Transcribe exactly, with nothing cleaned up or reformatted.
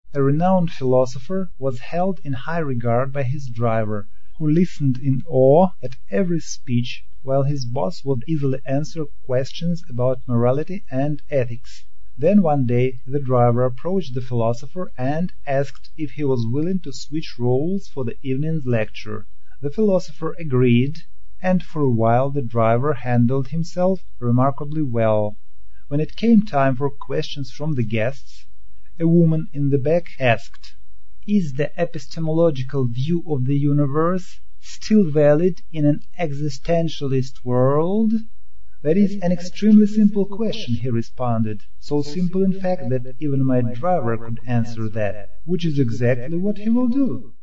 A renowned philosopher was held in high regard by his driver, who listened in awe at every speech, while his boss would easily answer questions about morality and ethics. Then one day the driver approached the philosopher and asked if he was willing to switch roles for the evening's lecture. The philosopher agreed, and for a while the driver handled himself remarkably well. When it came time for questions from the guests, a woman in the back asked, "Is the epistemological view of the universe still valid in an existentialist world?" "That is an extremely simple question," he responded, "so simple in fact that even my driver could answer that, which is exactly what he will do."